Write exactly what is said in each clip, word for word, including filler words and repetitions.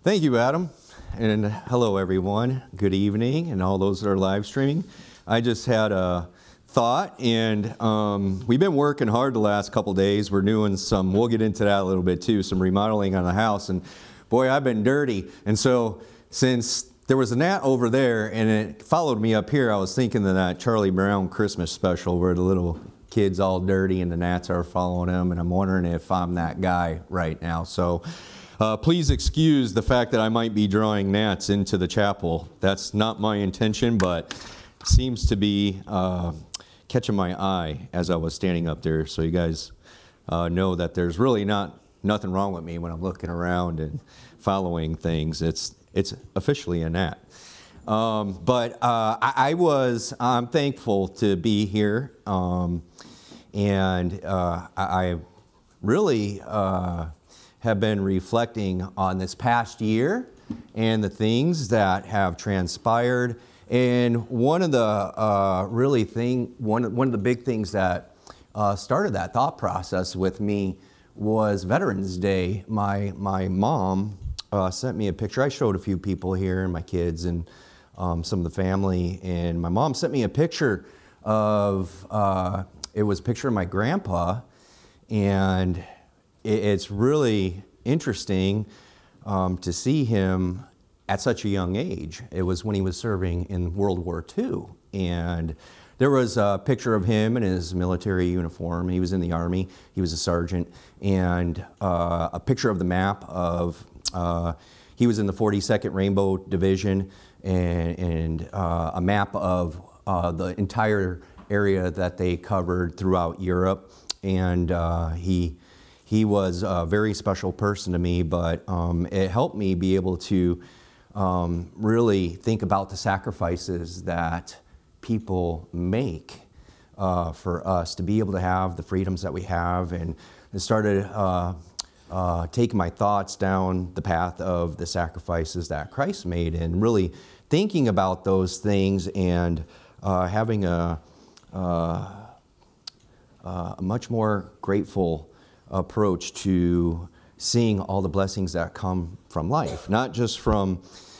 Thank you, Adam. And hello, everyone. Good evening, and all those that are live streaming. I just had a thought, and um, we've been working hard the last couple days. We're doing some, we'll get into that a little bit too, some remodeling on the house. And boy, I've been dirty. And so since there was a gnat over there, and it followed me up here, I was thinking of that Charlie Brown Christmas special where the little kid's all dirty and the gnats are following him. And I'm wondering if I'm that guy right now. So Uh, please excuse the fact that I might be drawing gnats into the chapel. That's not my intention, but seems to be uh, catching my eye as I was standing up there. So you guys uh, know that there's really not nothing wrong with me when I'm looking around and following things. It's it's officially a gnat. Um, but uh, I, I was I'm thankful to be here, um, and uh, I, I really. Uh, have been reflecting on this past year and the things that have transpired. And one of the uh, really thing, one, one of the big things that uh, started that thought process with me was Veterans Day. My, my mom uh, sent me a picture. I showed a few people here, and my kids and um, some of the family. And my mom sent me a picture of, uh, it was a picture of my grandpa, and it's really interesting um, to see him at such a young age. It was when he was serving in World War Two. And there was a picture of him in his military uniform. He was in the Army. He was a sergeant. And uh, a picture of the map of, uh, he was in the forty-second Rainbow Division, and, and uh, a map of uh, the entire area that they covered throughout Europe. And uh, he He was a very special person to me, but um, it helped me be able to um, really think about the sacrifices that people make uh, for us to be able to have the freedoms that we have. And it started uh, uh, taking my thoughts down the path of the sacrifices that Christ made, and really thinking about those things, and uh, having a, uh, a much more grateful approach to seeing all the blessings that come from life, not just from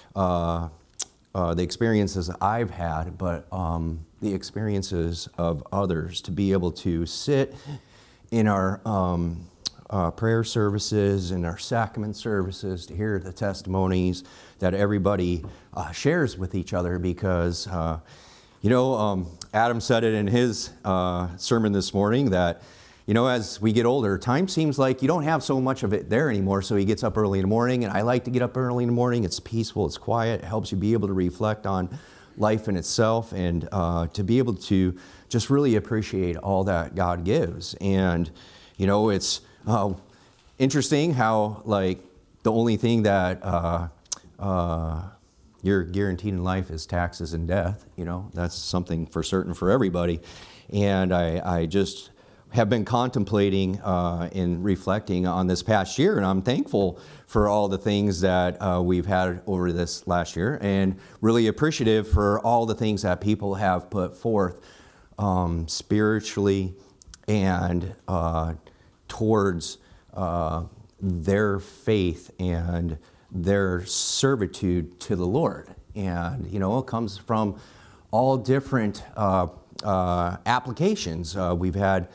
uh, uh, the experiences I've had, but um, the experiences of others, to be able to sit in our um, uh, prayer services and our sacrament services, to hear the testimonies that everybody uh, shares with each other, because uh, you know, um, Adam said it in his uh, sermon this morning that, you know, as we get older, time seems like you don't have so much of it there anymore. So he gets up early in the morning, and I like to get up early in the morning. It's peaceful, it's quiet, it helps you be able to reflect on life in itself, and uh, to be able to just really appreciate all that God gives. And, you know, it's uh, interesting how, like, the only thing that uh, uh, you're guaranteed in life is taxes and death. You know, that's something for certain for everybody. And I, I just have been contemplating uh, and reflecting on this past year, and I'm thankful for all the things that uh, we've had over this last year, and really appreciative for all the things that people have put forth um, spiritually and uh, towards uh, their faith and their servitude to the Lord. And, you know, it comes from all different uh, uh, applications. Uh, we've had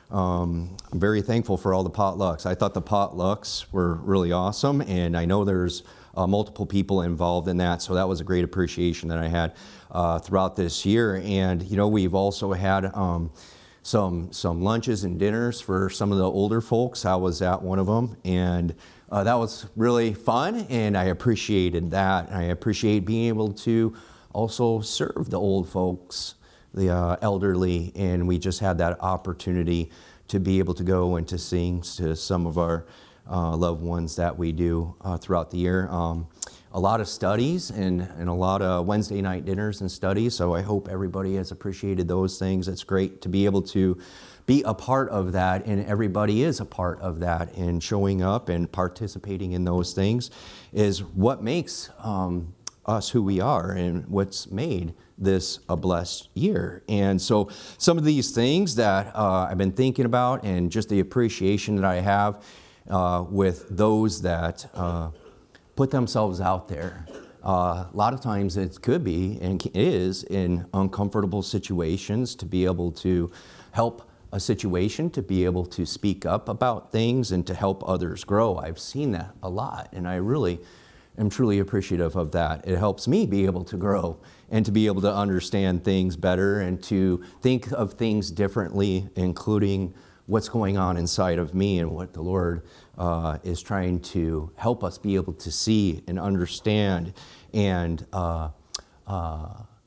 Um, I'm very thankful for all the potlucks. I thought the potlucks were really awesome, and I know there's uh, multiple people involved in that, so that was a great appreciation that I had uh, throughout this year. And, you know, we've also had um, some some lunches and dinners for some of the older folks. I was at one of them, and uh, that was really fun, and I appreciated that. I appreciate being able to also serve the old folks, the uh, elderly, and we just had that opportunity to be able to go and to sing to some of our uh, loved ones that we do uh, throughout the year. Um, a lot of studies and, and a lot of Wednesday night dinners and studies, so I hope everybody has appreciated those things. It's great to be able to be a part of that, and everybody is a part of that, and showing up and participating in those things is what makes um, us who we are, and what's made this a blessed year. And so some of these things that uh, I've been thinking about, and just the appreciation that I have uh, with those that uh, put themselves out there. Uh, a lot of times it could be and is in uncomfortable situations to be able to help a situation, to be able to speak up about things and to help others grow. I've seen that a lot, and I really am truly appreciative of that. It helps me be able to grow and to be able to understand things better and to think of things differently, including what's going on inside of me and what the Lord uh, is trying to help us be able to see and understand and uh, uh,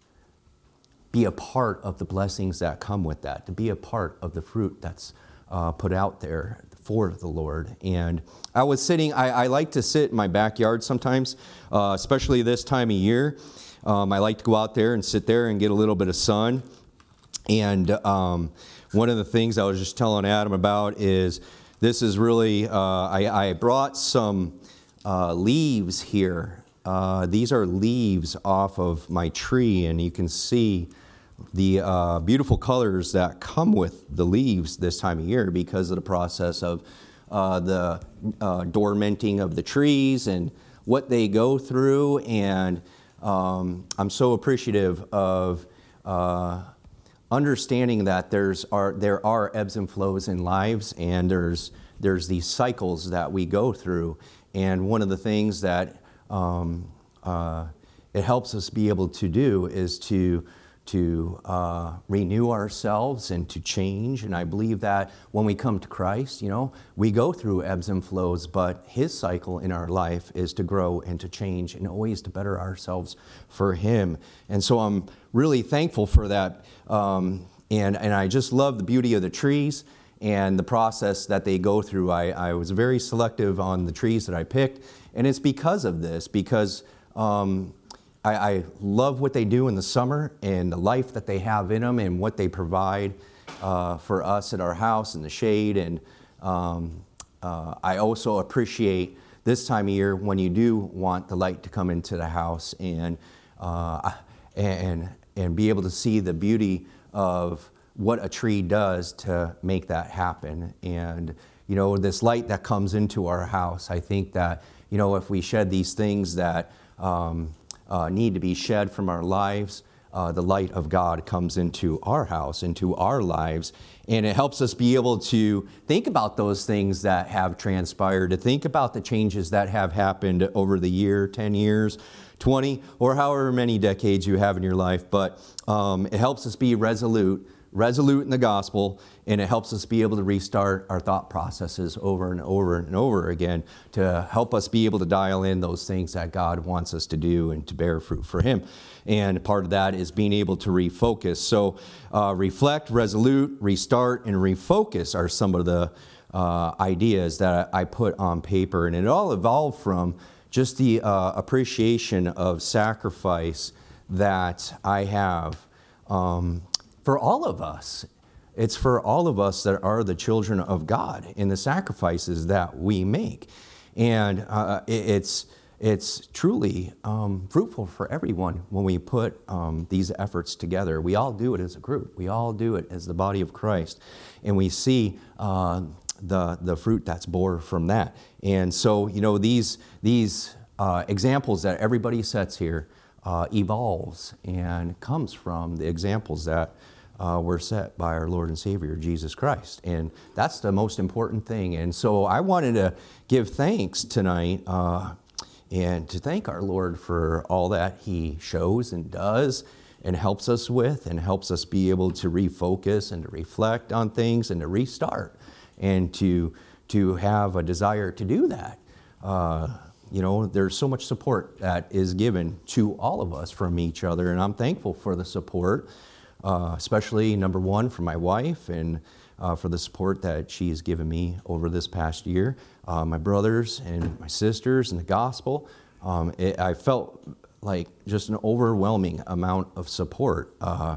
be a part of the blessings that come with that, to be a part of the fruit that's uh, put out there for the Lord. And I was sitting, I, I like to sit in my backyard sometimes, uh, especially this time of year. Um, I like to go out there and sit there and get a little bit of sun. And um, one of the things I was just telling Adam about is this is really, uh, I, I brought some uh, leaves here. Uh, these are leaves off of my tree, and you can see the uh, beautiful colors that come with the leaves this time of year because of the process of uh, the uh, dormanting of the trees and what they go through. And um, I'm so appreciative of uh, understanding that there's are there are ebbs and flows in lives, and there's there's these cycles that we go through. And one of the things that um, uh, it helps us be able to do is to to uh, renew ourselves and to change. And I believe that when we come to Christ, you know, we go through ebbs and flows, but His cycle in our life is to grow and to change and always to better ourselves for Him. And so I'm really thankful for that. Um, and, and I just love the beauty of the trees and the process that they go through. I, I was very selective on the trees that I picked, and it's because of this, because um, I, I love what they do in the summer and the life that they have in them and what they provide uh, for us at our house in the shade. And um, uh, I also appreciate this time of year when you do want the light to come into the house and uh, and and be able to see the beauty of what a tree does to make that happen. And you know, this light that comes into our house, I think that, you know, if we shed these things that um, Uh, need to be shed from our lives, uh, the light of God comes into our house, into our lives, and it helps us be able to think about those things that have transpired, to think about the changes that have happened over the year, ten years, twenty, or however many decades you have in your life. But um, it helps us be resolute, resolute in the gospel, and it helps us be able to restart our thought processes over and over and over again to help us be able to dial in those things that God wants us to do and to bear fruit for Him. And part of that is being able to refocus. So uh, reflect, resolute, restart, and refocus are some of the uh, ideas that I put on paper. And it all evolved from just the uh, appreciation of sacrifice that I have um, for all of us. It's for all of us that are the children of God in the sacrifices that we make. And uh, it, it's it's truly um, fruitful for everyone when we put um, these efforts together. We all do it as a group. We all do it as the body of Christ. And we see uh, the, the fruit that's bore from that. And so, you know, these, these uh, examples that everybody sets here uh, evolves and comes from the examples that Uh, were set by our Lord and Savior, Jesus Christ. And that's the most important thing. And so I wanted to give thanks tonight uh, and to thank our Lord for all that He shows and does and helps us with and helps us be able to refocus and to reflect on things and to restart and to, to have a desire to do that. Uh, you know, there's so much support that is given to all of us from each other, and I'm thankful for the support. Uh, especially, number one, for my wife and uh, for the support that she has given me over this past year. Uh, my brothers and my sisters in the gospel. Um, it, I felt like just an overwhelming amount of support. Uh,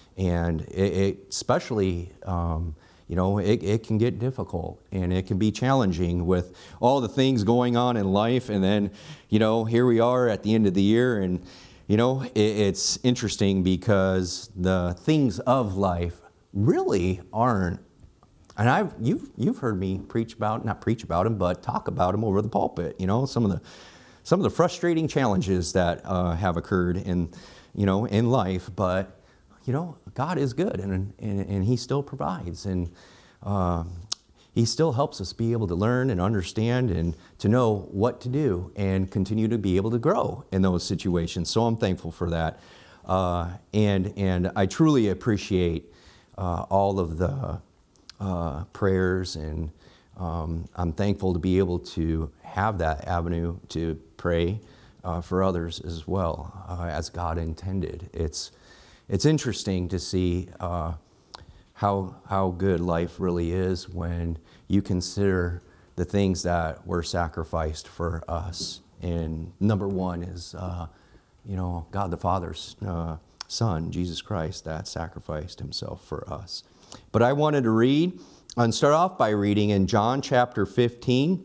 and it, it especially, um, you know, it, it can get difficult and it can be challenging with all the things going on in life. And then, you know, here we are at the end of the year, and you know, it's interesting because the things of life really aren't, and I've you've you've heard me preach about, not preach about them, but talk about them over the pulpit. You know, some of the some of the frustrating challenges that uh, have occurred in, you know, in life. But, you know, God is good, and and, and He still provides, and uh, He still helps us be able to learn and understand and to know what to do and continue to be able to grow in those situations. So I'm thankful for that. Uh, and and I truly appreciate uh, all of the uh, prayers, and um, I'm thankful to be able to have that avenue to pray uh, for others as well, uh, as God intended. It's it's interesting to see uh, how how good life really is when you consider the things that were sacrificed for us. And number one is, uh, you know, God the Father's uh, Son, Jesus Christ, that sacrificed Himself for us. But I wanted to read, and start off by reading in John chapter fifteen,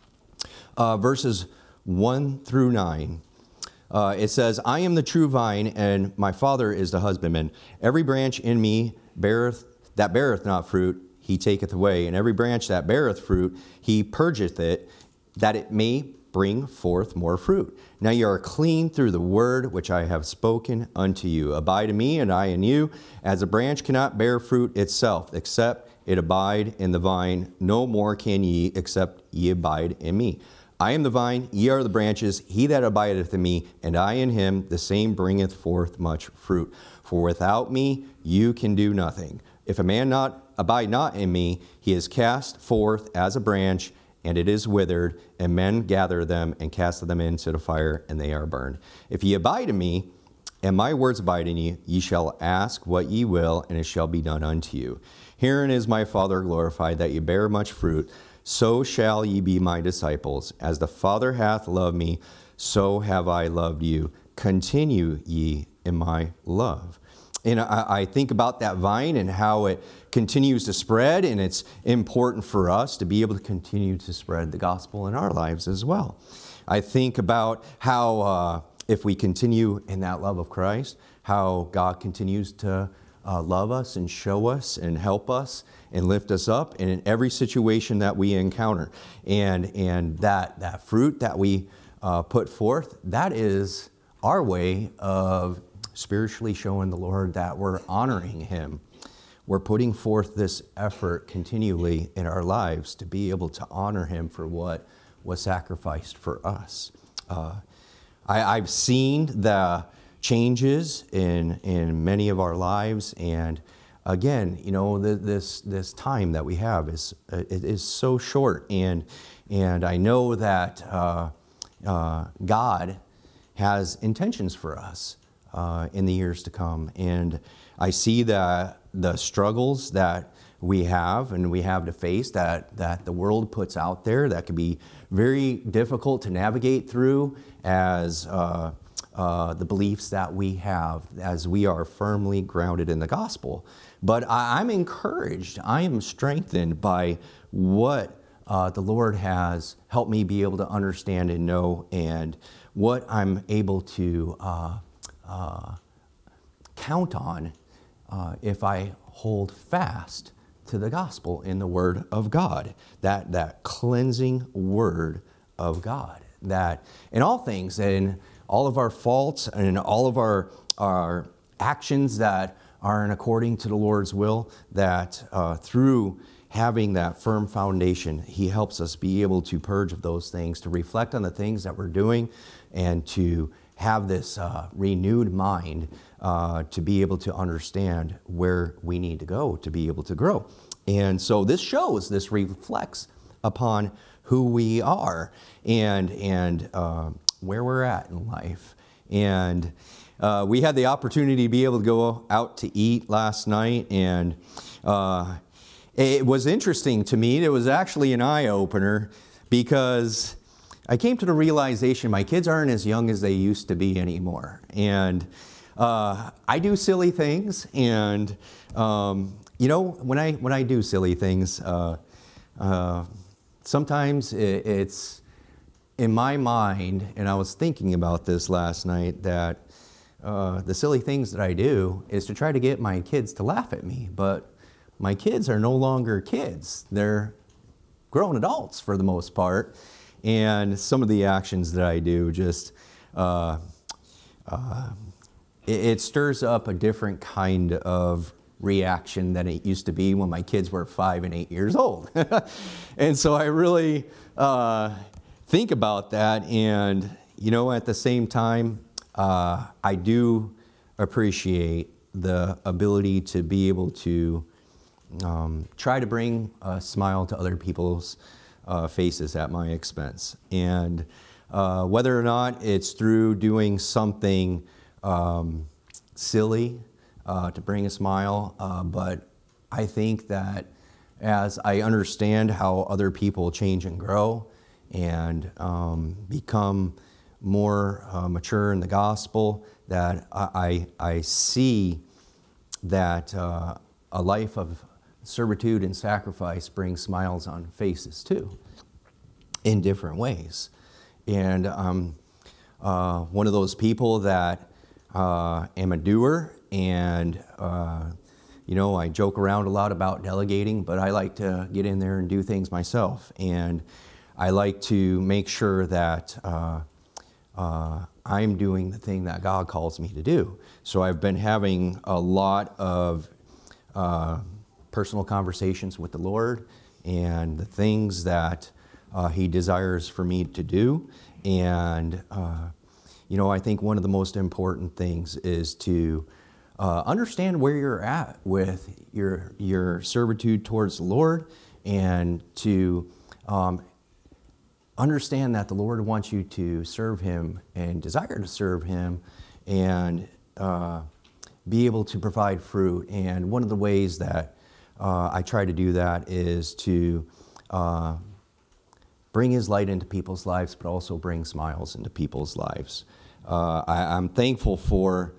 uh, verses one through nine. Uh, it says, I am the true vine, and my Father is the husbandman. Every branch in me beareth that beareth not fruit, He taketh away. And every branch that beareth fruit, He purgeth it, that it may bring forth more fruit. Now you are clean through the word which I have spoken unto you. Abide in me, and I in you. As a branch cannot bear fruit itself, except it abide in the vine, no more can ye, except ye abide in me. I am the vine, ye are the branches. He that abideth in me, and I in him, the same bringeth forth much fruit. For without me you can do nothing. If a man not abide not in me, he is cast forth as a branch, and it is withered, and men gather them and cast them into the fire, and they are burned. If ye abide in me, and my words abide in you, ye shall ask what ye will, and it shall be done unto you. Herein is my Father glorified, that ye bear much fruit, so shall ye be my disciples. As the Father hath loved me, so have I loved you. Continue ye in my love. And I, I think about that vine and how it continues to spread, and it's important for us to be able to continue to spread the gospel in our lives as well. I think about how uh, if we continue in that love of Christ, how God continues to uh, love us and show us and help us and lift us up, and in every situation that we encounter. And and that, that fruit that we uh, put forth, that is our way of spiritually showing the Lord that we're honoring Him. We're putting forth this effort continually in our lives to be able to honor Him for what was sacrificed for us. Uh, I, I've seen the changes in in many of our lives, and again, you know, the, this this time that we have is it is so short, and and I know that uh, uh, God has intentions for us uh, in the years to come, and I see that the struggles that we have and we have to face, that that the world puts out there, that can be very difficult to navigate through as uh, uh, the beliefs that we have, as we are firmly grounded in the gospel. But I, I'm encouraged, I am strengthened by what uh, the Lord has helped me be able to understand and know, and what I'm able to uh, uh, count on uh, if I hold fast to the gospel in the Word of God, that, that cleansing Word of God, that in all things, in all of our faults and in all of our, our actions that aren't according to the Lord's will, that uh, through having that firm foundation, He helps us be able to purge of those things, to reflect on the things that we're doing, and to have this uh, renewed mind uh, to be able to understand where we need to go to be able to grow. And so this shows, this reflects upon who we are and and uh, where we're at in life. And uh, we had the opportunity to be able to go out to eat last night, and uh, it was interesting to me. It was actually an eye-opener, because I came to the realization my kids aren't as young as they used to be anymore. And uh, I do silly things, and um, you know, when I when I do silly things, uh, uh, sometimes it, it's in my mind, and I was thinking about this last night, that uh, the silly things that I do is to try to get my kids to laugh at me. But my kids are no longer kids; they're grown adults for the most part. and some of the actions that I do just, uh, uh, it, it stirs up a different kind of reaction than it used to be when my kids were five and eight years old. And so I really uh, think about that, and you know, at the same time, uh, I do appreciate the ability to be able to um, try to bring a smile to other people's uh, faces at my expense. And uh, whether or not it's through doing something um, silly uh, to bring a smile, uh, but I think that as I understand how other people change and grow and um, become more uh, mature in the gospel, that I, I see that uh, a life of servitude and sacrifice brings smiles on faces too, in different ways. And I'm uh, one of those people that uh, am a doer, and uh, you know, I joke around a lot about delegating, but I like to get in there and do things myself. And I like to make sure that uh, uh, I'm doing the thing that God calls me to do. So I've been having a lot of uh, personal conversations with the Lord and the things that uh, He desires for me to do. And, uh, you know, I think one of the most important things is to uh, understand where you're at with your, your servitude towards the Lord, and to um, understand that the Lord wants you to serve Him and desire to serve Him, and uh, be able to provide fruit. And one of the ways that uh, I try to do that is to uh, bring His light into people's lives, but also bring smiles into people's lives. Uh, I, I'm thankful for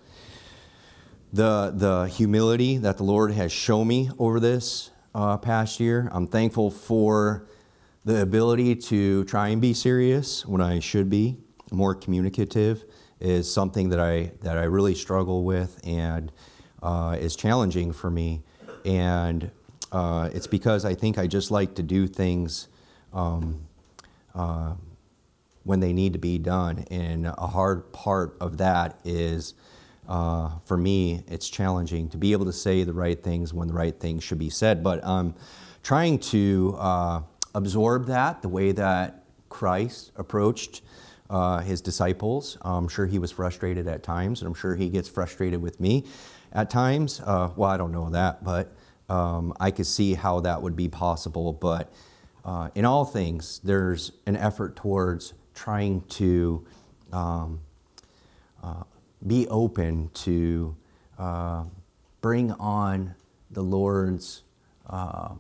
the, the humility that the Lord has shown me over this uh, past year. I'm thankful for the ability to try and be serious when I should be. More communicative is something that I that I really struggle with, and uh, is challenging for me. And uh, it's because I think I just like to do things um, uh, when they need to be done. And a hard part of that is, uh, for me, it's challenging to be able to say the right things when the right things should be said. But I'm trying to uh, absorb that the way that Christ approached uh, His disciples. I'm sure He was frustrated at times, and I'm sure He gets frustrated with me at times. Uh, well, I don't know that, but um, I could see how that would be possible. But uh, in all things, there's an effort towards trying to um, uh, be open to uh, bring on the Lord's uh,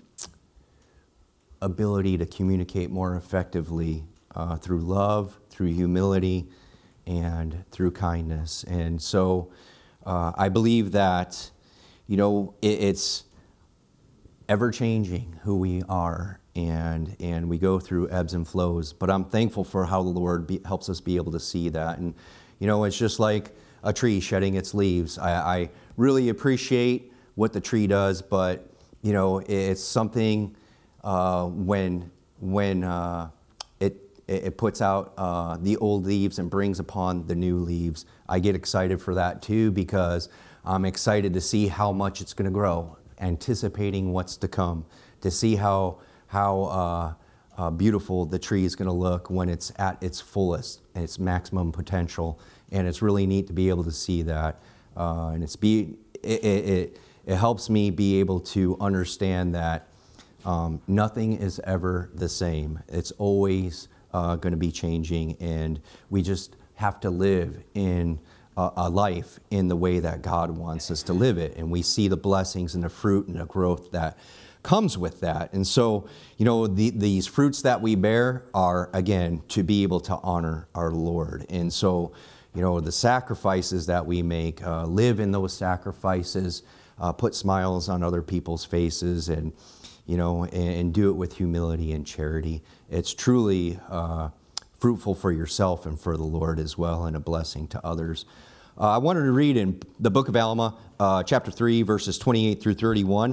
ability to communicate more effectively uh, through love, through humility, and through kindness. And so uh, I believe that, you know, it, it's ever-changing who we are, and and we go through ebbs and flows. But I'm thankful for how the Lord be, helps us be able to see that. And, you know, it's just like a tree shedding its leaves. I, I really appreciate what the tree does, but, you know, it's something uh, when when uh, it it puts out uh, the old leaves and brings upon the new leaves. I get excited for that too, because I'm excited to see how much it's going to grow, anticipating what's to come, to see how how uh, uh, beautiful the tree is going to look when it's at its fullest and its maximum potential. And it's really neat to be able to see that. Uh, and it's be it, it, it, it helps me be able to understand that um, nothing is ever the same. It's always uh, going to be changing, and we just have to live in a, a life in the way that God wants us to live it. And we see the blessings and the fruit and the growth that comes with that. And so, you know, the, these fruits that we bear are, again, to be able to honor our Lord. And so, you know, the sacrifices that we make, uh, live in those sacrifices, uh, put smiles on other people's faces, and, you know, and, and do it with humility and charity. It's truly uh, fruitful for yourself and for the Lord as well, and a blessing to others. Uh, I wanted to read in the book of Alma, uh, chapter three, verses twenty-eight through thirty-one.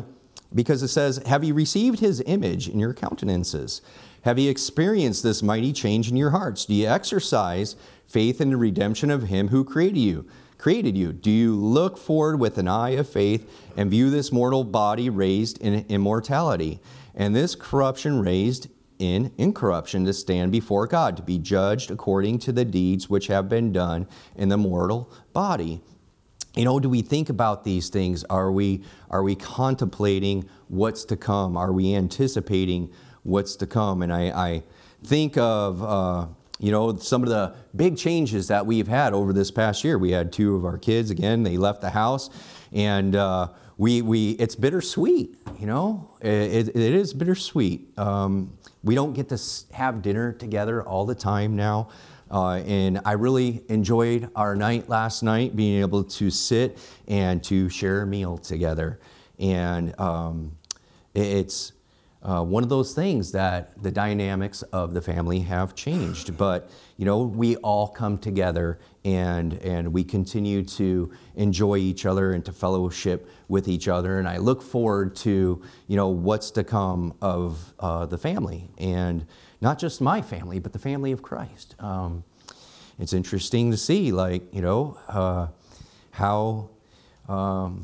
because it says, have you received his image in your countenances? Have you experienced this mighty change in your hearts? Do you exercise faith in the redemption of him who created you? Created you? Do you look forward with an eye of faith and view this mortal body raised in immortality, and this corruption raised in incorruption, to stand before God, to be judged according to the deeds which have been done in the mortal body? You know, do we think about these things? Are we are we contemplating what's to come? Are we anticipating what's to come? And I, I think of uh, you know, some of the big changes that we've had over this past year. We had two of our kids, again, they left the house, and uh, we, we it's bittersweet, you know, it, it is bittersweet. Um, we don't get to have dinner together all the time now, uh, and I really enjoyed our night last night, being able to sit and to share a meal together. And um, it's Uh, one of those things that the dynamics of the family have changed. But, you know, we all come together and and we continue to enjoy each other and to fellowship with each other. And I look forward to, you know, what's to come of uh, the family. And not just my family, but the family of Christ. Um, it's interesting to see, like, you know, uh, how... Um,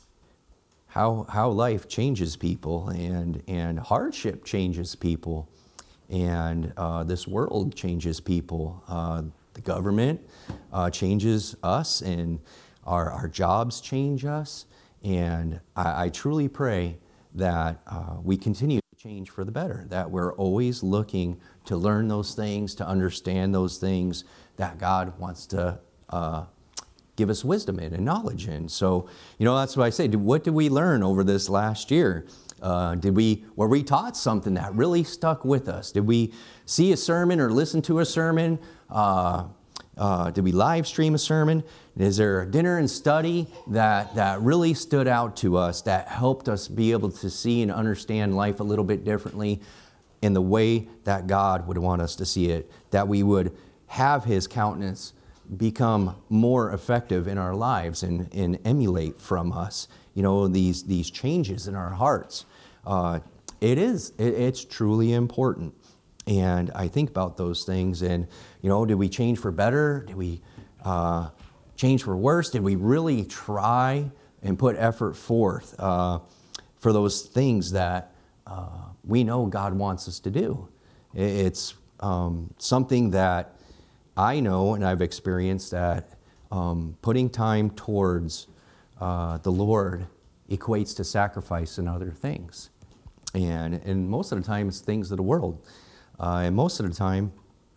How, how life changes people, and, and hardship changes people, and uh, this world changes people. Uh, the government uh, changes us, and our, our jobs change us. And I, I truly pray that uh, we continue to change for the better, that we're always looking to learn those things, to understand those things that God wants to uh, give us wisdom in and knowledge in. So, you know, that's what I say. What did we learn over this last year? Uh, did we, were we taught something that really stuck with us? Did we see a sermon or listen to a sermon? Uh, uh, did we live stream a sermon? Is there a dinner and study that, that really stood out to us, that helped us be able to see and understand life a little bit differently in the way that God would want us to see it, that we would have his countenance become more effective in our lives and, and emulate from us, you know, these these changes in our hearts. Uh, it is, it, it's truly important. And I think about those things, and, you know, did we change for better? Did we uh, change for worse? Did we really try and put effort forth uh, for those things that uh, we know God wants us to do? It's um, something that I know, and I've experienced, that um, putting time towards uh, the Lord equates to sacrifice and other things. And, and most of the time, it's things of the world. Uh, and most of the time,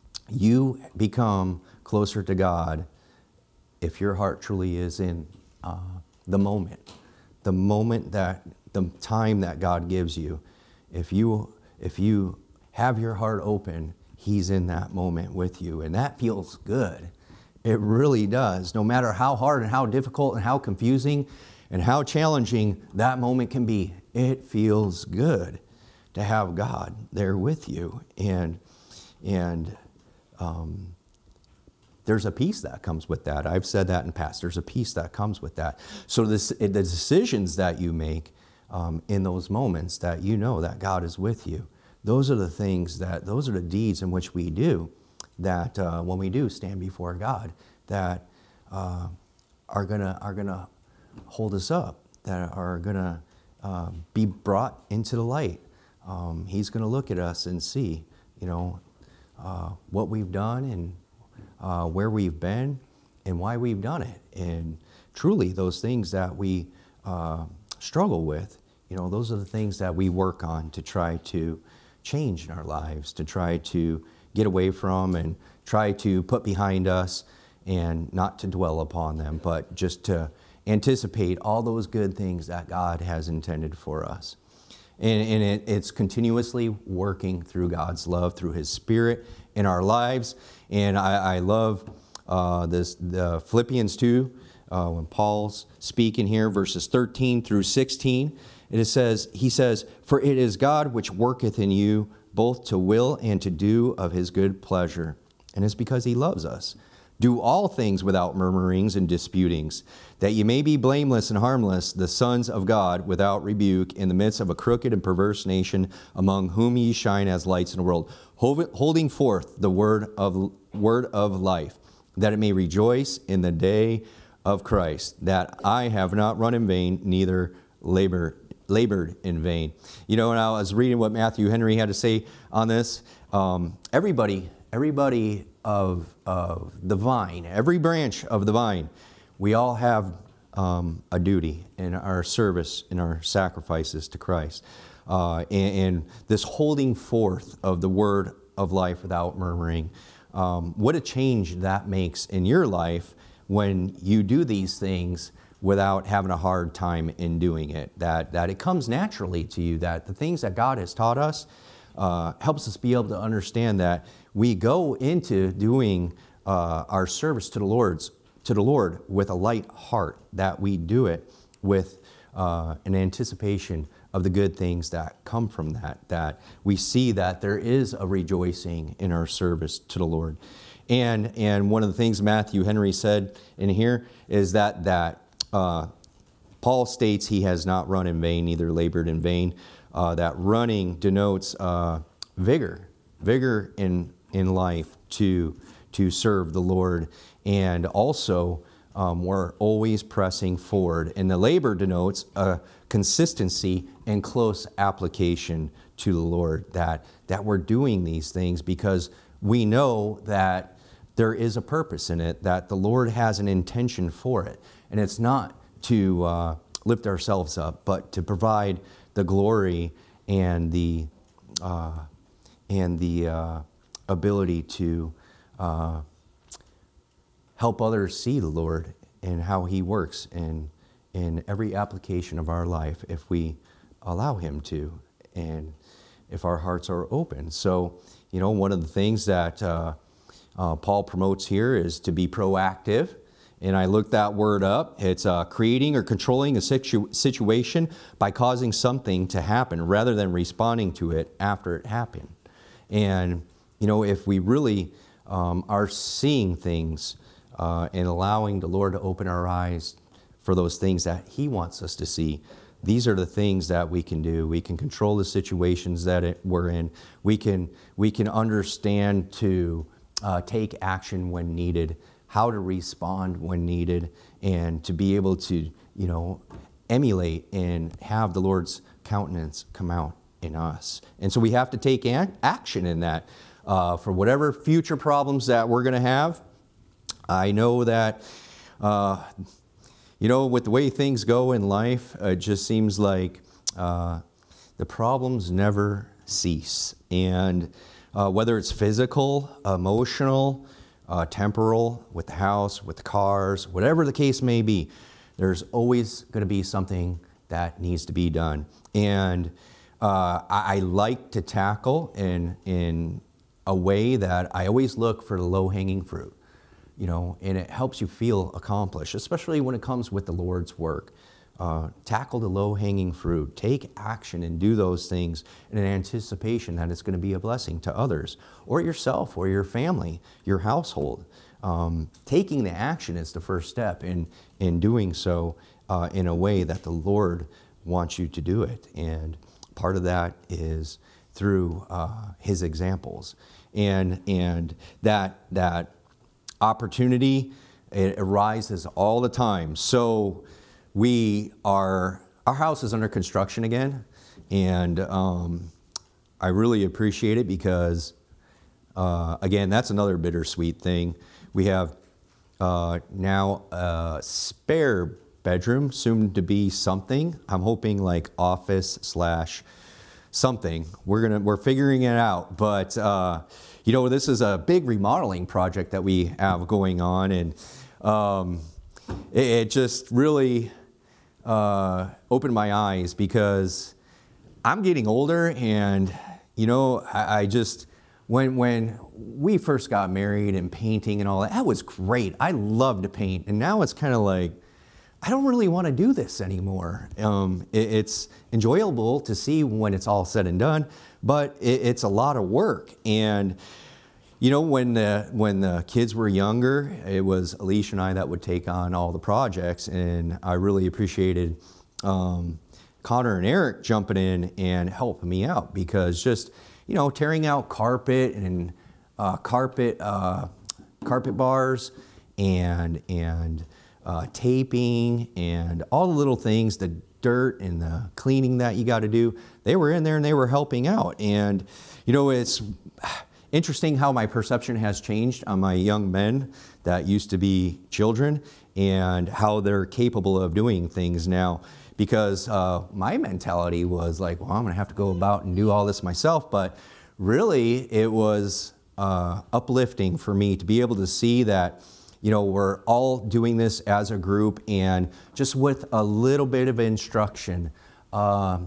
you become closer to God if your heart truly is in uh, the moment. The moment that, the time that God gives you. If you, if you have your heart open, He's in that moment with you, and that feels good. It really does. No matter how hard and how difficult and how confusing and how challenging that moment can be, it feels good to have God there with you. And, and um, there's a peace that comes with that. I've said that in the past. There's a peace that comes with that. So this, the decisions that you make um, in those moments, that you know that God is with you, those are the things that, those are the deeds in which we do, that uh, when we do stand before God, that uh, are gonna are gonna hold us up, that are gonna uh, be brought into the light. Um, he's gonna look at us and see, you know, uh, what we've done and uh, where we've been and why we've done it. And truly, those things that we uh, struggle with, you know, those are the things that we work on to try to change in our lives, to try to get away from and try to put behind us, and not to dwell upon them, but just to anticipate all those good things that God has intended for us. And, and it, it's continuously working through God's love, through His Spirit in our lives. And I, I love uh, this the Philippians two, uh, when Paul's speaking here, verses thirteen through sixteen. It says, he says, "For it is God which worketh in you both to will and to do of His good pleasure." And it's because He loves us Do all things without murmurings and disputings, that ye may be blameless and harmless, the sons of God, without rebuke, in the midst of a crooked and perverse nation, among whom ye shine as lights in the world, holding forth the word of word of life, that it may rejoice in the day of Christ, that I have not run in vain, neither labor, labored in vain. You know, when I was reading what Matthew Henry had to say on this, um, everybody, everybody of, of the vine, every branch of the vine, we all have um, a duty in our service, in our sacrifices to Christ. Uh, and, and this holding forth of the word of life without murmuring, um, what a change that makes in your life when you do these things without having a hard time in doing it, that, that it comes naturally to you, that the things that God has taught us uh, helps us be able to understand that we go into doing uh, our service to the Lord's to the Lord with a light heart, that we do it with uh, an anticipation of the good things that come from that, that we see that there is a rejoicing in our service to the Lord. And and one of the things Matthew Henry said in here is that, that uh, Paul states he has not run in vain, neither labored in vain. Uh, that running denotes uh, vigor, vigor in, in life to, to serve the Lord. And also, um, we're always pressing forward. And the labor denotes a consistency and close application to the Lord, that, that we're doing these things because we know that there is a purpose in it, that the Lord has an intention for it. And it's not to uh, lift ourselves up, but to provide the glory and the, uh, and the uh, ability to uh, help others see the Lord and how He works in, in every application of our life if we allow Him to, and if our hearts are open. So, you know, one of the things that uh, uh, Paul promotes here is to be proactive. And I looked that word up. It's uh, creating or controlling a situ- situation by causing something to happen rather than responding to it after it happened. And, you know, if we really um, are seeing things Uh, and allowing the Lord to open our eyes for those things that He wants us to see. These are the things that we can do. We can control the situations that it, we're in. We can we can understand to uh, take action when needed, how to respond when needed, and to be able to, you know, emulate and have the Lord's countenance come out in us. And so we have to take an action in that uh, for whatever future problems that we're going to have. I know that, uh, you know, with the way things go in life, it just seems like uh, the problems never cease. And uh, whether it's physical, emotional, uh, temporal, with the house, with the cars, whatever the case may be, there's always going to be something that needs to be done. And uh, I, I like to tackle in, in a way that I always look for the low-hanging fruit. You know, and it helps you feel accomplished, especially when it comes with the Lord's work. Uh, tackle the low-hanging fruit. Take action and do those things in an anticipation that it's going to be a blessing to others, or yourself, or your family, your household. Um, taking the action is the first step in, in doing so uh, in a way that the Lord wants you to do it. And part of that is through uh, His examples. And, and that, that opportunity, it arises all the time. So we are, our house is under construction again, and um, I really appreciate it because, uh, again, that's another bittersweet thing. We have uh, now a spare bedroom, soon to be something. I'm hoping like office slash something. We're gonna, we're figuring it out, but uh, you know, this is a big remodeling project that we have going on, and um, it, it just really uh, opened my eyes because I'm getting older, and you know, I, I just when when we first got married and painting and all that, that was great. I loved to paint, and now it's kind of like I don't really want to do this anymore. Um, it, it's enjoyable to see when it's all said and done, but it, it's a lot of work. And, You know, when the, when the kids were younger, it was Alicia and I that would take on all the projects, and I really appreciated um, Connor and Eric jumping in and helping me out, because just, you know, tearing out carpet and uh, carpet uh, carpet bars and and uh, taping and all the little things, the dirt and the cleaning that you got to do, they were in there and they were helping out. And you know, it's interesting how my perception has changed on my young men that used to be children, and how they're capable of doing things now. Because uh, my mentality was like, well, I'm gonna have to go about and do all this myself. But really, it was uh, uplifting for me to be able to see that, you know, we're all doing this as a group, and just with a little bit of instruction, uh,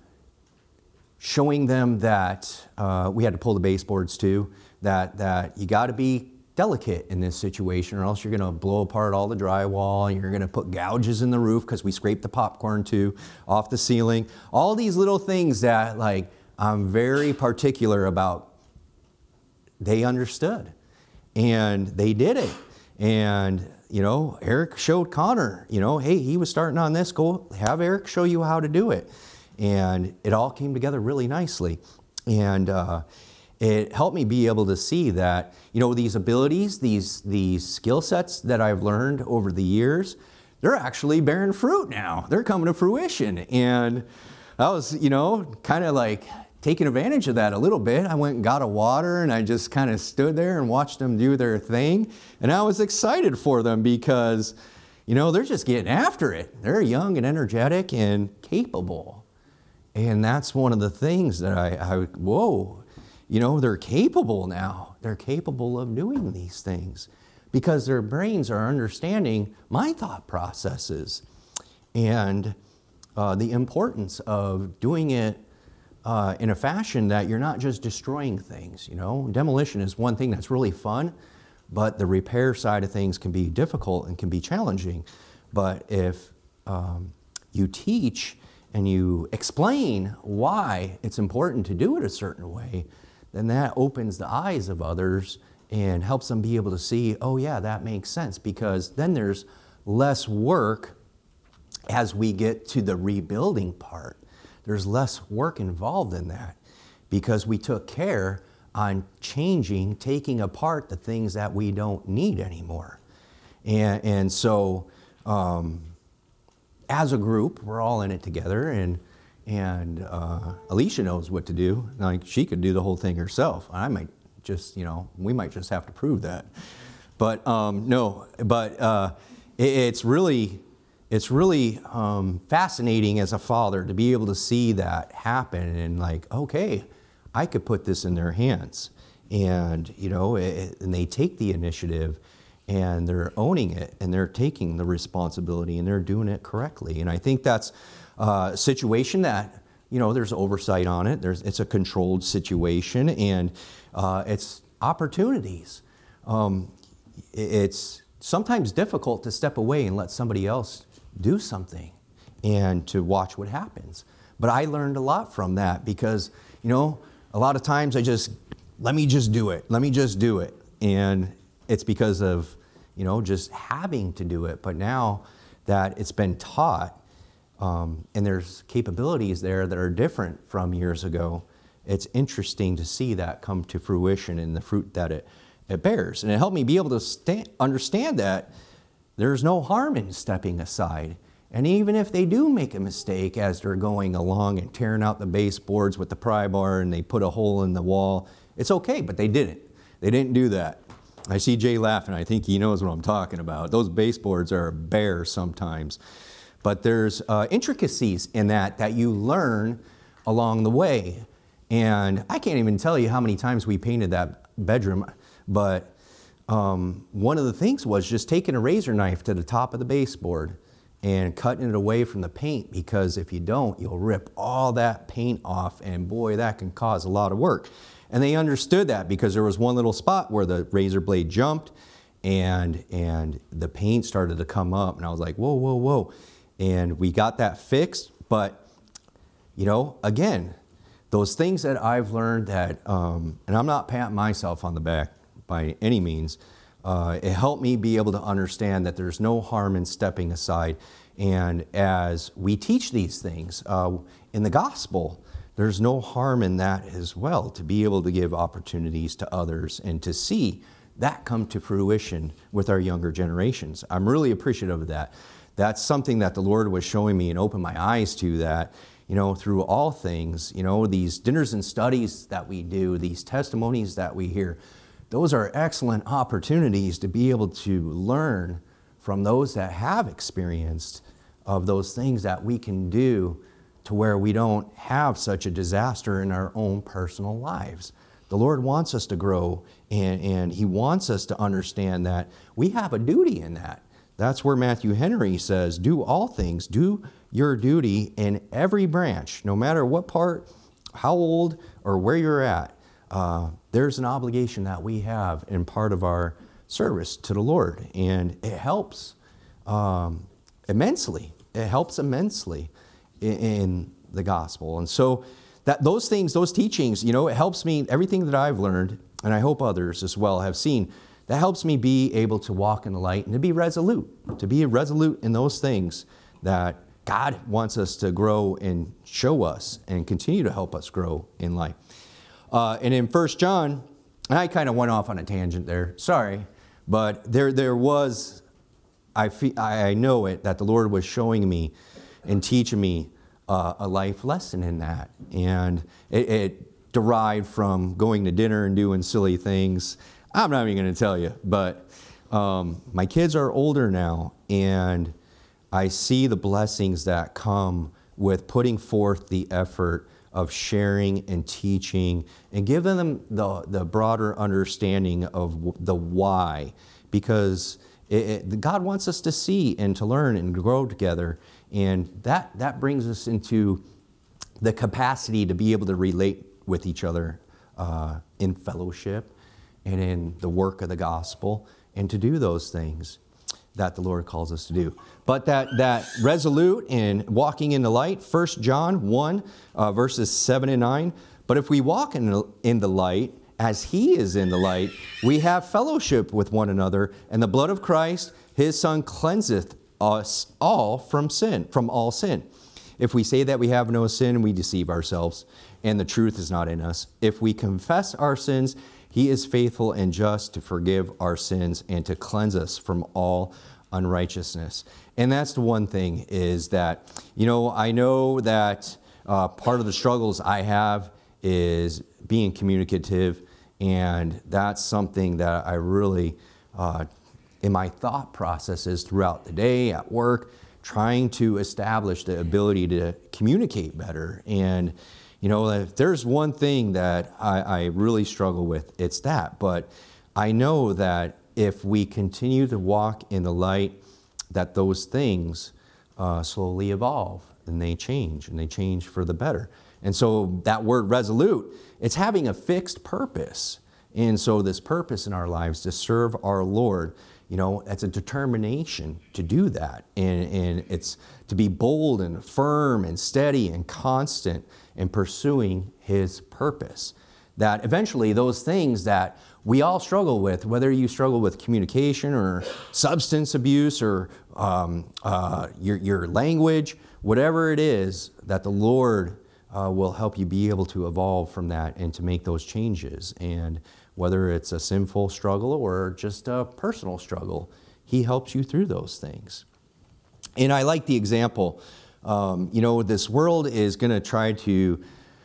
showing them that uh, we had to pull the baseboards too, that, that you gotta be delicate in this situation, or else you're gonna blow apart all the drywall, you're gonna put gouges in the roof, because we scraped the popcorn too off the ceiling. All these little things that, like, I'm very particular about. They understood, and they did it. And you know, Eric showed Connor, you know, hey, he was starting on this, go have Eric show you how to do it. And it all came together really nicely. And uh, it helped me be able to see that, you know, these abilities, these, these skill sets that I've learned over the years, they're actually bearing fruit now. They're coming to fruition. And I was, you know, kind of like taking advantage of that a little bit. I went and got a water, and I just kind of stood there and watched them do their thing. And I was excited for them, because, you know, they're just getting after it. They're young and energetic and capable. And that's one of the things that I, I, whoa, you know, they're capable now. They're capable of doing these things, because their brains are understanding my thought processes and uh, the importance of doing it uh, in a fashion that you're not just destroying things. You know, demolition is one thing that's really fun, but the repair side of things can be difficult and can be challenging. But if um, you teach and you explain why it's important to do it a certain way, then that opens the eyes of others and helps them be able to see, oh yeah, that makes sense, because then there's less work as we get to the rebuilding part. There's less work involved in that, because we took care on changing, taking apart the things that we don't need anymore. And, and so, um, as a group, we're all in it together, and and uh, Alicia knows what to do. Like, she could do the whole thing herself. I might just, you know, we might just have to prove that. But um, no, but uh, it, it's really, it's really um, fascinating as a father to be able to see that happen, and like, okay, I could put this in their hands, and you know, it, and they take the initiative, and they're owning it, and they're taking the responsibility, and they're doing it correctly. And I think that's a situation that, you know, there's oversight on it. There's, it's a controlled situation, and uh, it's opportunities. Um, it's sometimes difficult to step away and let somebody else do something and to watch what happens. But I learned a lot from that, because, you know, a lot of times I just, let me just do it. Let me just do it. And it's because of, you know, just having to do it. But now that it's been taught, um, and there's capabilities there that are different from years ago, it's interesting to see that come to fruition in the fruit that it, it bears. And it helped me be able to sta- understand that there's no harm in stepping aside. And even if they do make a mistake as they're going along and tearing out the baseboards with the pry bar, and they put a hole in the wall, it's okay, but they didn't. They didn't do that. I see Jay laughing. I think he knows what I'm talking about. Those baseboards are bare sometimes. But there's uh, intricacies in that that you learn along the way. And I can't even tell you how many times we painted that bedroom. But um, one of the things was just taking a razor knife to the top of the baseboard and cutting it away from the paint, because if you don't, you'll rip all that paint off, and boy, that can cause a lot of work. And they understood that, because there was one little spot where the razor blade jumped, and and the paint started to come up, and I was like, whoa, whoa, whoa. And we got that fixed. But, you know, again, those things that I've learned that, um, and I'm not patting myself on the back, by any means. Uh, it helped me be able to understand that there's no harm in stepping aside. And as we teach these things uh, in the gospel, there's no harm in that as well, to be able to give opportunities to others and to see that come to fruition with our younger generations. I'm really appreciative of that. That's something that the Lord was showing me and opened my eyes to, that, you know, through all things, you know, these dinners and studies that we do, these testimonies that we hear, those are excellent opportunities to be able to learn from those that have experienced of those things that we can do to where we don't have such a disaster in our own personal lives. The Lord wants us to grow, and, and He wants us to understand that we have a duty in that. That's where Matthew Henry says, do all things, do your duty in every branch, no matter what part, how old, or where you're at. Uh, there's an obligation that we have in part of our service to the Lord, and it helps um, immensely. It helps immensely in, in the gospel. And so that those things, those teachings, you know, it helps me, everything that I've learned, and I hope others as well have seen, that helps me be able to walk in the light and to be resolute, to be resolute in those things that God wants us to grow and show us and continue to help us grow in life. Uh, and in First John, I kind of went off on a tangent there, sorry, but there there was, I feel, I know it, that the Lord was showing me and teaching me uh, a life lesson in that. And it, it derived from going to dinner and doing silly things. I'm not even going to tell you, but um, my kids are older now, and I see the blessings that come with putting forth the effort of sharing and teaching and giving them the, the broader understanding of w- the why, because it, it, God wants us to see and to learn and grow together, and that, that brings us into the capacity to be able to relate with each other uh, in fellowship and in the work of the gospel, and to do those things that the Lord calls us to do. But that that resolute in walking in the light, First John one, uh, verses seven and nine, but if we walk in the, in the light, as He is in the light, we have fellowship with one another, and the blood of Christ, His Son, cleanseth us all from sin, from all sin. If we say that we have no sin, we deceive ourselves, and the truth is not in us. If we confess our sins, He is faithful and just to forgive our sins and to cleanse us from all unrighteousness. And that's the one thing, is that, you know, I know that uh, part of the struggles I have is being communicative, and that's something that I really, uh, in my thought processes throughout the day, at work, trying to establish the ability to communicate better. And you know, if there's one thing that I, I really struggle with, it's that. But I know that if we continue to walk in the light, that those things uh, slowly evolve and they change, and they change for the better. And so that word resolute, it's having a fixed purpose. And so this purpose in our lives to serve our Lord, you know, it's a determination to do that. And, and it's to be bold and firm and steady and constant in pursuing His purpose. That eventually those things that we all struggle with, whether you struggle with communication or substance abuse or um, uh, your, your language, whatever it is, that the Lord uh, will help you be able to evolve from that and to make those changes. And whether it's a sinful struggle or just a personal struggle, He helps you through those things. And I like the example, um, you know, this world is going to try to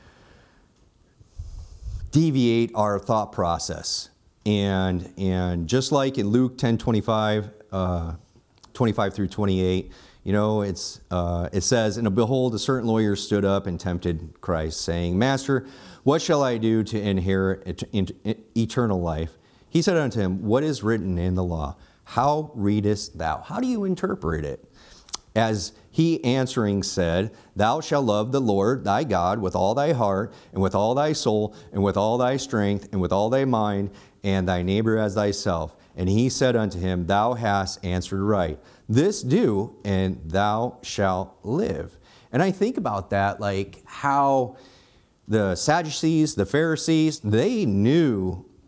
deviate our thought process. And and just like in Luke ten twenty-five, uh, twenty-five through twenty-eight, you know, it's uh, it says, and behold, a certain lawyer stood up and tempted Christ, saying, Master, what shall I do to inherit eternal life? He said unto him, what is written in the law? How readest thou? How do you interpret it? As he answering said, Thou shalt love the Lord thy God with all thy heart, and with all thy soul, and with all thy strength, and with all thy mind, and thy neighbor as thyself. And he said unto him, Thou hast answered right. This do, and thou shalt live. And I think about that, like how the Sadducees, the Pharisees, they knew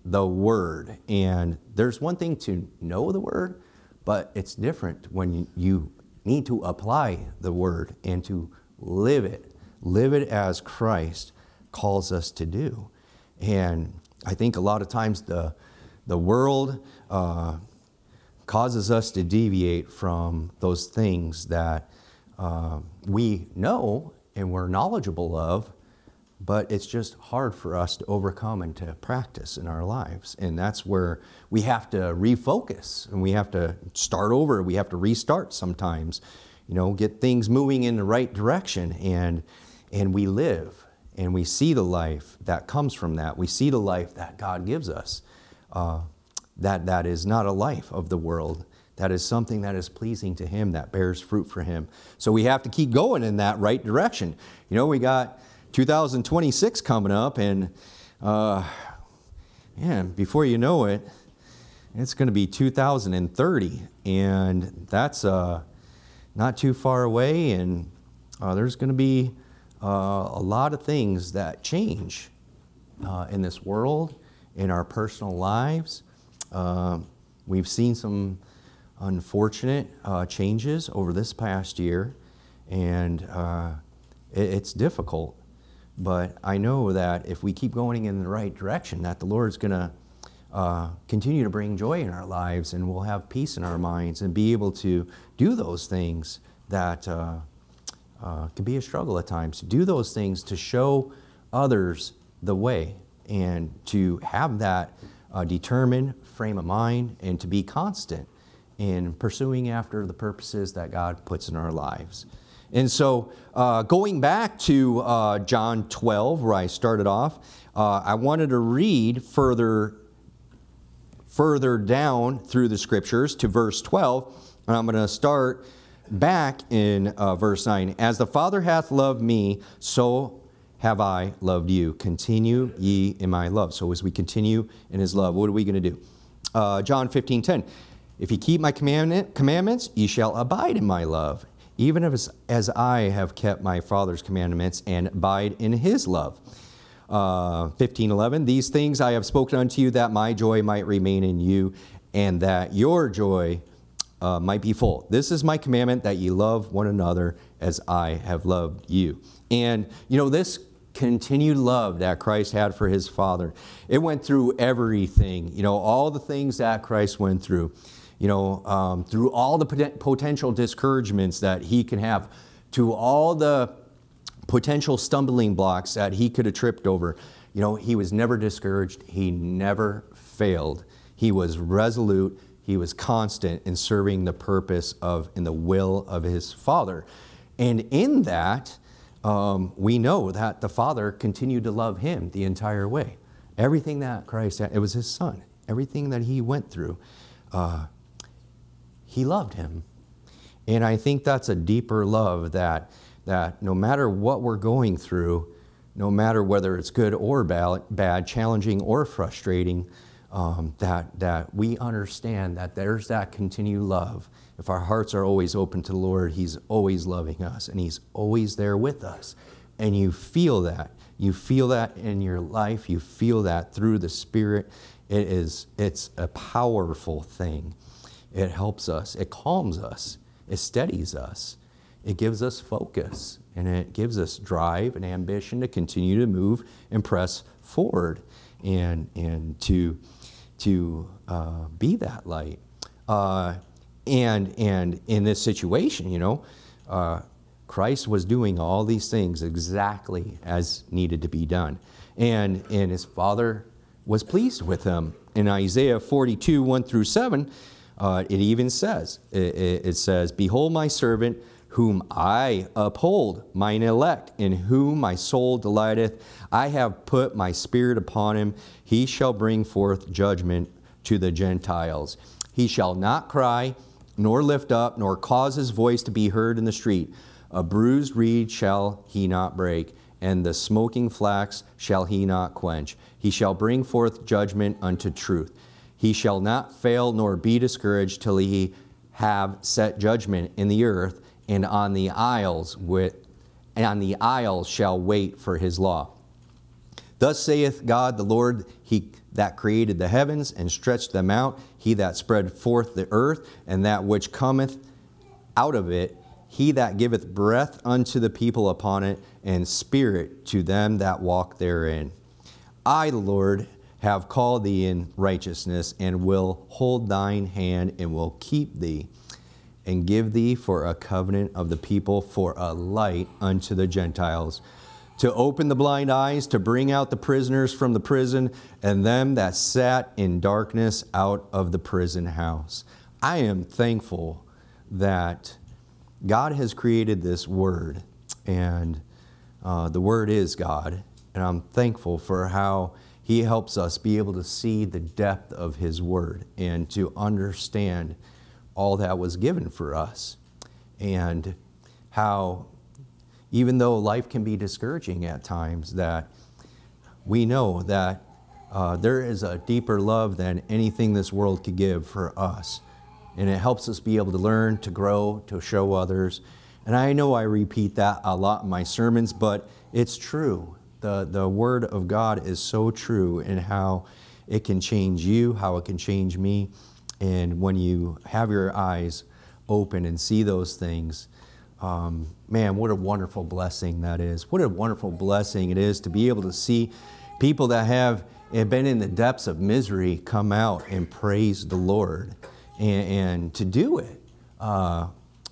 the Word. And there's one thing to know the Word, but it's different when you need to apply the Word and to live it. Live it as Christ calls us to do. And I think a lot of times the, the world uh, causes us to deviate from those things that uh, we know and we're knowledgeable of, but it's just hard for us to overcome and to practice in our lives. And that's where we have to refocus and we have to start over. We have to restart sometimes, you know, get things moving in the right direction. And, and we live and we see the life that comes from that. We see the life that God gives us. Uh, that, that is not a life of the world. That is something that is pleasing to Him, that bears fruit for Him. So we have to keep going in that right direction. You know, we got two thousand twenty-six coming up, and uh, man, before you know it, it's going to be two thousand thirty, and that's uh, not too far away, and uh, there's going to be uh, a lot of things that change uh, in this world, in our personal lives. Uh, we've seen some unfortunate uh, changes over this past year, and uh, it, it's difficult. But I know that if we keep going in the right direction, that the Lord's going to uh, continue to bring joy in our lives, and we'll have peace in our minds and be able to do those things that uh, uh, can be a struggle at times. Do those things to show others the way and to have that uh, determined frame of mind and to be constant in pursuing after the purposes that God puts in our lives. And so uh, going back to uh, John twelve, where I started off, uh, I wanted to read further, further down through the scriptures to verse twelve. And I'm going to start back in uh, verse nine. As the Father hath loved me, so have I loved you. Continue ye in my love. So as we continue in His love, what are we going to do? Uh, John fifteen ten. If ye keep my commandment, commandments, ye shall abide in my love, even as, as I have kept my Father's commandments and abide in His love. Uh, fifteen eleven, these things I have spoken unto you, that my joy might remain in you, and that your joy uh, might be full. This is my commandment, that ye love one another as I have loved you. And, you know, this continued love that Christ had for His Father, it went through everything, you know, all the things that Christ went through. You know, um, through all the pot- potential discouragements that He can have, to all the potential stumbling blocks that He could have tripped over. You know, He was never discouraged. He never failed. He was resolute. He was constant in serving the purpose of, in the will of His Father. And in that, um, we know that the Father continued to love Him the entire way. Everything that Christ had, it was His Son. Everything that He went through, uh, He loved Him. And I think that's a deeper love, that, that no matter what we're going through, no matter whether it's good or bad, bad challenging or frustrating, um, that, that we understand that there's that continued love. If our hearts are always open to the Lord, He's always loving us, and He's always there with us. And you feel that. You feel that in your life. You feel that through the Spirit. It is, it's a powerful thing. It helps us. It calms us. It steadies us. It gives us focus. And it gives us drive and ambition to continue to move and press forward and, and to, to uh, be that light. Uh, and, and in this situation, you know, uh, Christ was doing all these things exactly as needed to be done. And, and His Father was pleased with Him. In Isaiah forty-two, one through seven, Uh, it even says, it, it says, behold my servant, whom I uphold, mine elect, in whom my soul delighteth. I have put my spirit upon him. He shall bring forth judgment to the Gentiles. He shall not cry, nor lift up, nor cause his voice to be heard in the street. A bruised reed shall he not break, and the smoking flax shall he not quench. He shall bring forth judgment unto truth. He shall not fail nor be discouraged till he have set judgment in the earth, and on the isles with, and on the isles shall wait for his law. Thus saith God the Lord, he that created the heavens and stretched them out, he that spread forth the earth, and that which cometh out of it, he that giveth breath unto the people upon it, and spirit to them that walk therein. I, the Lord, have called thee in righteousness, and will hold thine hand, and will keep thee, and give thee for a covenant of the people, for a light unto the Gentiles, to open the blind eyes, to bring out the prisoners from the prison, and them that sat in darkness out of the prison house. I am thankful that God has created this Word, and uh, the Word is God, and I'm thankful for how He helps us be able to see the depth of His Word and to understand all that was given for us, and how even though life can be discouraging at times, that we know that uh, there is a deeper love than anything this world could give for us. And it helps us be able to learn, to grow, to show others. And I know I repeat that a lot in my sermons, but it's true. The, the Word of God is so true in how it can change you, how it can change me. And when you have your eyes open and see those things, Um, man, what a wonderful blessing that is. What a wonderful blessing it is to be able to see people that have been in the depths of misery come out and praise the Lord, and, and to do it uh,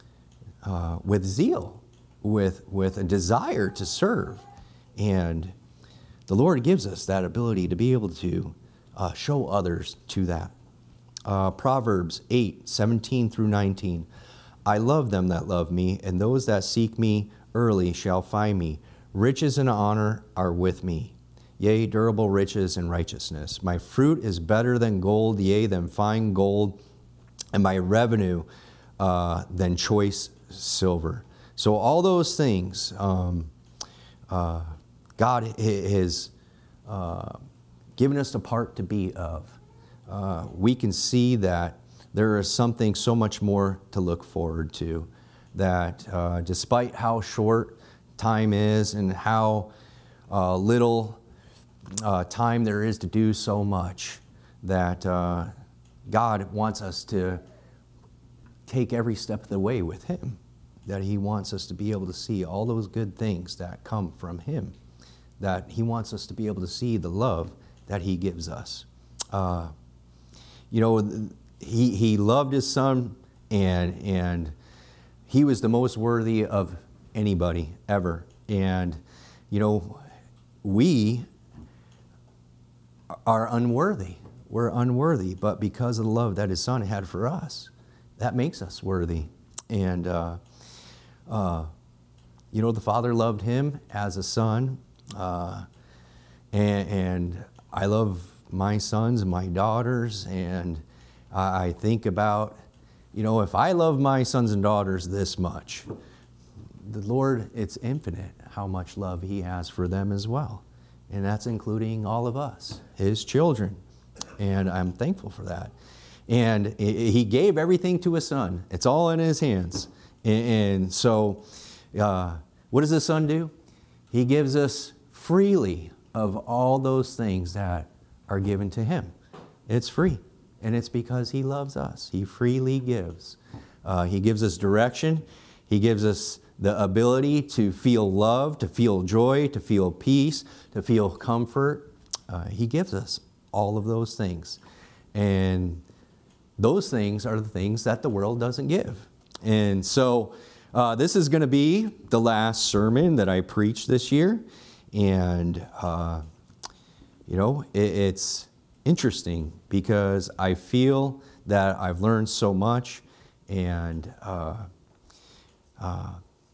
uh, with zeal, with, with a desire to serve. And the Lord gives us that ability to be able to uh, show others to that. Uh, Proverbs eight, seventeen through nineteen. I love them that love me, and those that seek me early shall find me. Riches and honor are with me, yea, durable riches and righteousness. My fruit is better than gold, yea, than fine gold, and my revenue uh, than choice silver. So all those things, um, uh, God has uh, given us a part to be of. Uh, we can see that there is something so much more to look forward to, that uh, despite how short time is and how uh, little uh, time there is to do so much, that uh, God wants us to take every step of the way with Him, that He wants us to be able to see all those good things that come from Him, that He wants us to be able to see the love that He gives us. Uh, you know, He, he loved His Son, and, and He was the most worthy of anybody ever. And, you know, we are unworthy. We're unworthy, but because of the love that His Son had for us, that makes us worthy. And, uh, uh, you know, the Father loved Him as a son, uh, and, and I love my sons and my daughters, and I think about, you know, if I love my sons and daughters this much, the Lord, it's infinite how much love He has for them as well. And that's including all of us, His children. And I'm thankful for that. And He gave everything to His Son. It's all in His hands. And so uh, what does the Son do? He gives us freely of all those things that are given to Him. It's free. And it's because He loves us. He freely gives. Uh, he gives us direction. He gives us the ability to feel love, to feel joy, to feel peace, to feel comfort. Uh, he gives us all of those things. And those things are the things that the world doesn't give. And so uh, this is going to be the last sermon that I preach this year. And, uh, you know, it, it's interesting because I feel that I've learned so much, and uh, uh,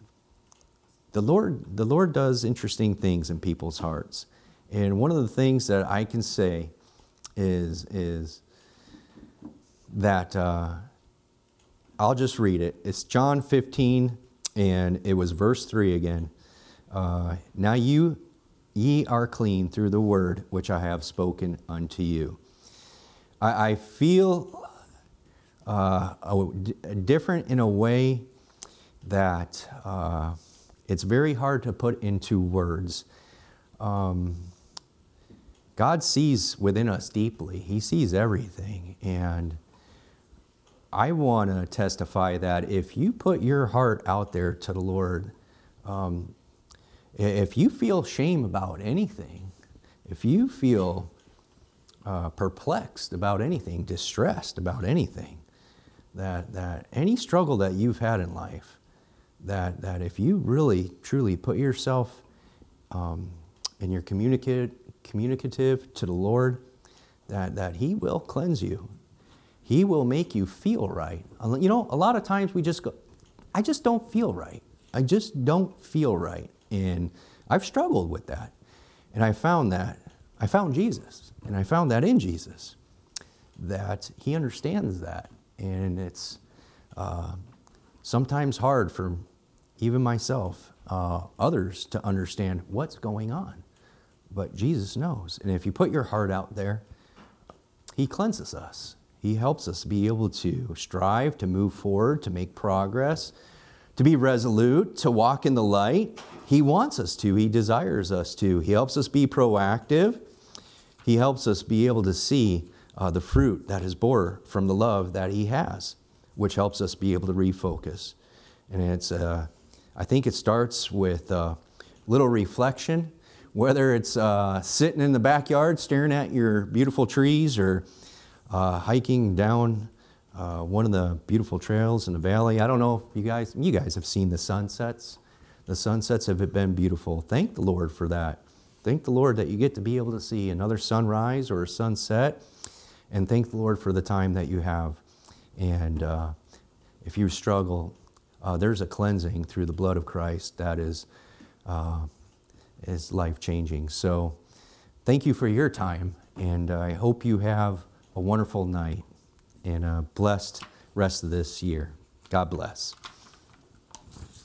the Lord, the Lord does interesting things in people's hearts. And one of the things that I can say is is that uh, I'll just read it. It's John fifteen, and it was verse three again. Uh, now you. Ye are clean through the word which I have spoken unto you. I, I feel uh, a, a different in a way that uh, it's very hard to put into words. Um, God sees within us deeply. He sees everything. And I want to testify that if you put your heart out there to the Lord, um, if you feel shame about anything, if you feel uh, perplexed about anything, distressed about anything, that, that any struggle that you've had in life, that, that if you really, truly put yourself um, and you're communicative, communicative to the Lord, that, that He will cleanse you. He will make you feel right. You know, a lot of times we just go, I just don't feel right. I just don't feel right. And I've struggled with that. And I found that, I found Jesus. And I found that in Jesus, that He understands that. And it's uh, sometimes hard for even myself, uh, others to understand what's going on. But Jesus knows. And if you put your heart out there, He cleanses us. He helps us be able to strive, to move forward, to make progress, to be resolute, to walk in the light. He wants us to. He desires us to. He helps us be proactive. He helps us be able to see uh, the fruit that is bore from the love that He has, which helps us be able to refocus. And it's, uh, I think it starts with a little reflection, whether it's uh, sitting in the backyard staring at your beautiful trees, or uh, hiking down uh, one of the beautiful trails in the valley. I don't know if you guys, you guys have seen the sunsets. The sunsets have been beautiful. Thank the Lord for that. Thank the Lord that you get to be able to see another sunrise or a sunset. And thank the Lord for the time that you have. And uh, if you struggle, uh, there's a cleansing through the blood of Christ that is, uh, is life-changing. So thank you for your time. And I hope you have a wonderful night and a blessed rest of this year. God bless.